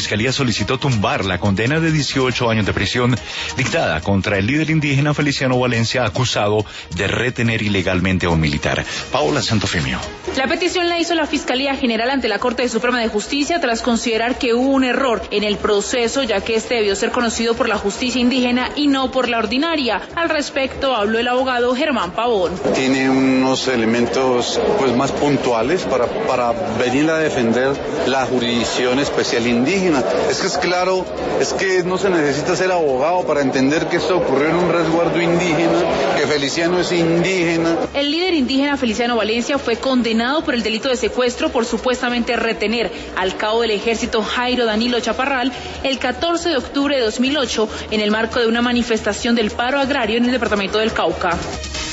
Fiscalía solicitó tumbar la condena de 18 años de prisión dictada contra el líder indígena Feliciano Valencia, acusado de retener ilegalmente a un militar. Paola Santofimio. La petición la hizo la Fiscalía General ante la Corte Suprema de Justicia tras considerar que hubo un error en el proceso, ya que este debió ser conocido por la justicia indígena y no por la ordinaria. Al respecto habló el abogado Germán Pavón. Tiene unos elementos más puntuales para venir a defender la jurisdicción especial indígena. Es claro, es que no se necesita ser abogado para entender que esto ocurrió en un resguardo indígena, que Feliciano es indígena. El líder indígena Feliciano Valencia fue condenado por el delito de secuestro por supuestamente retener al cabo del ejército Jairo Danilo Chaparral el 14 de octubre de 2008 en el marco de una manifestación del paro agrario en el departamento del Cauca.